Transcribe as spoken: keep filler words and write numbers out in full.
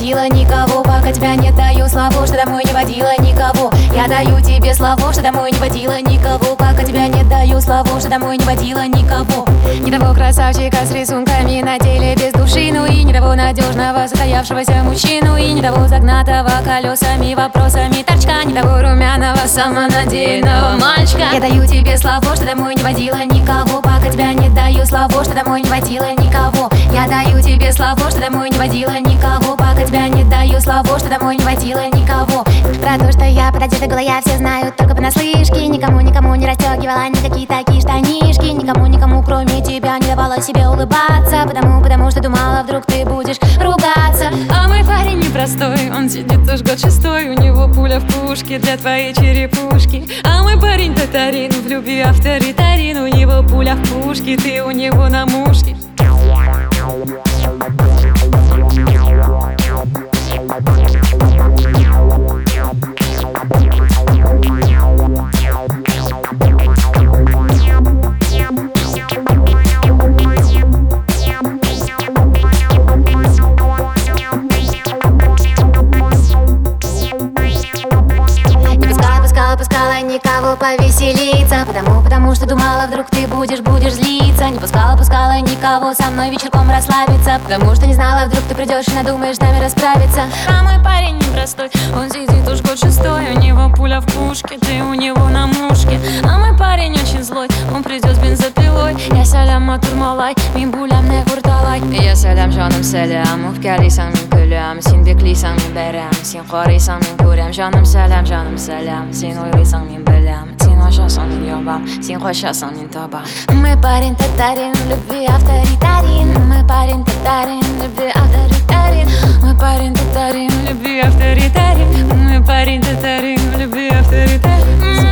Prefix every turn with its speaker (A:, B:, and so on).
A: водила никого. Пока тебя нет, даю слово, что домой не водила никого. Я даю тебе слово, что домой не водила никого. Пока тебя нет, даю слово, что домой не водила никого. Не того красавчика с рисунками на теле без души, ну и не того надежного состоявшегося мужчину, и не того загнатого колесами, вопросами торчка, не того румяного самонадеянного мальчика. Я даю тебе слово, что домой не водила никого. Пока тебя нет, даю слово, что домой не водила никого. Я даю тебе слово, что домой не водила никого. Пока тебя нет, даю слово, что домой не водила никого. Про то, что я пододета голая, все знают только понаслышке. Никому, никому не расстегивала никакие такие штанишки. Никому, никому, кроме тебя, не давала себе улыбаться. Потому, потому что думала, вдруг ты будешь ругаться.
B: А мой парень непростой, он сидит уж год шестой. У него пуля в пушке для твоей черепушки. А мой парень татарин, в любви авторитарин. У него пуля в пушке, ты у него на мушке.
A: Пускала никого повеселиться, потому, потому что думала, вдруг ты будешь, будешь злиться. Не пускала, пускала никого со мной вечерком расслабиться, потому что не знала, вдруг ты придешь и надумаешь с нами расправиться.
B: А мой парень непростой, он сидит уж год шестой. У него пуля в пушке, ты у него на мушке. А мой парень очень злой, он придет с бензопилой. Я сәлем атурмалай, мин бүләмне урталай. Я сәлем жаным сәлем, үпкәлисәң мин көләм. Син беклисәң мин бәрәм, син карыйсаң мин күрәм. Жаным сәлем, жаным сәлем, син ойлыйсаң мин беләм. Син ашасаң мин ябам, син качасаң мин табам.
A: Мой парень татарин, в любви авторитарин. Мой парень татарин, в любви авторитарин.
B: Мой парень татарин, в любви авторитарин. Мой парень татарин, в любви авторитарин.